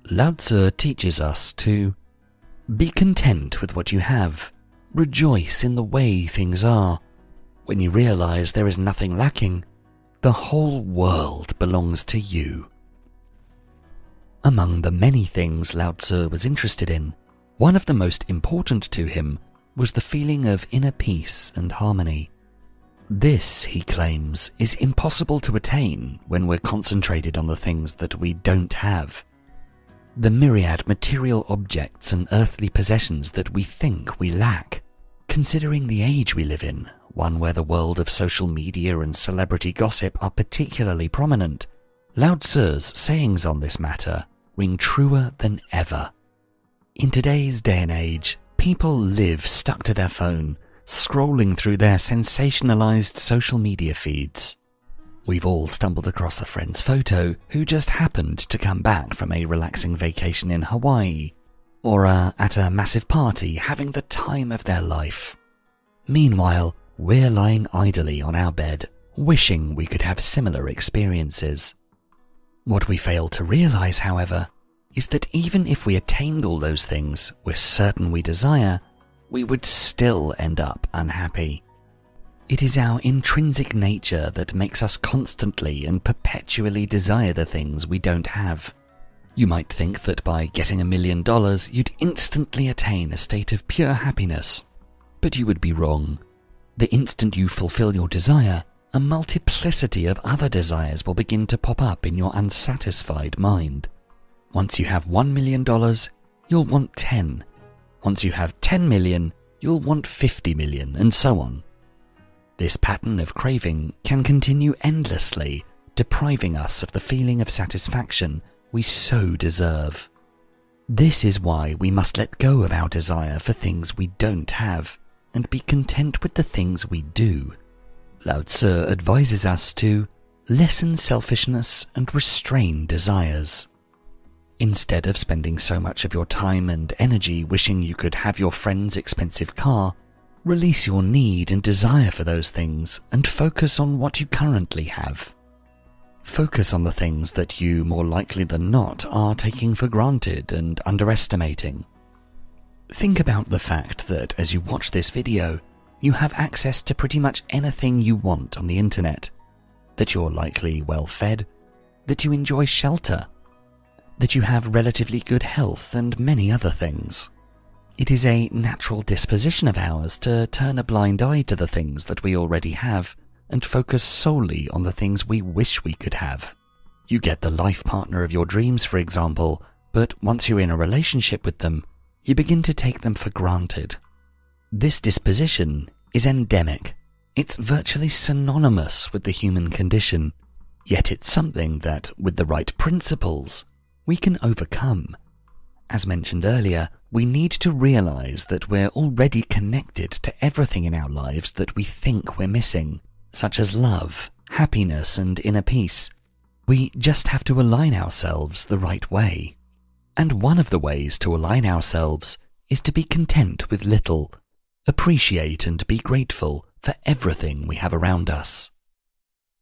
Lao Tzu teaches us to be content with what you have, rejoice in the way things are. When you realize there is nothing lacking, the whole world belongs to you. Among the many things Lao Tzu was interested in, one of the most important to him was the feeling of inner peace and harmony. This, he claims, is impossible to attain when we're concentrated on the things that we don't have. The myriad material objects and earthly possessions that we think we lack. Considering the age we live in, one where the world of social media and celebrity gossip are particularly prominent, Lao Tzu's sayings on this matter ring truer than ever. In today's day and age, people live stuck to their phone, scrolling through their sensationalized social media feeds. We've all stumbled across a friend's photo who just happened to come back from a relaxing vacation in Hawaii, or at a massive party having the time of their life. Meanwhile, we're lying idly on our bed, wishing we could have similar experiences. What we fail to realize, however, is that even if we attained all those things we're certain we desire, we would still end up unhappy. It is our intrinsic nature that makes us constantly and perpetually desire the things we don't have. You might think that by getting $1 million, you'd instantly attain a state of pure happiness. But you would be wrong. The instant you fulfill your desire, a multiplicity of other desires will begin to pop up in your unsatisfied mind. Once you have $1 million, you'll want 10. Once you have 10 million, you'll want 50 million, and so on. This pattern of craving can continue endlessly, depriving us of the feeling of satisfaction we so deserve. This is why we must let go of our desire for things we don't have and be content with the things we do. Lao Tzu advises us to lessen selfishness and restrain desires. Instead of spending so much of your time and energy wishing you could have your friend's expensive car, release your need and desire for those things and focus on what you currently have. Focus on the things that you, more likely than not, are taking for granted and underestimating. Think about the fact that as you watch this video, you have access to pretty much anything you want on the internet, that you're likely well fed, that you enjoy shelter, that you have relatively good health and many other things. It is a natural disposition of ours to turn a blind eye to the things that we already have and focus solely on the things we wish we could have. You get the life partner of your dreams, for example, but once you're in a relationship with them, you begin to take them for granted. This disposition is endemic. It's virtually synonymous with the human condition, yet it's something that, with the right principles, we can overcome. As mentioned earlier, we need to realize that we're already connected to everything in our lives that we think we're missing, such as love, happiness, and inner peace. We just have to align ourselves the right way. And one of the ways to align ourselves is to be content with little, appreciate and be grateful for everything we have around us.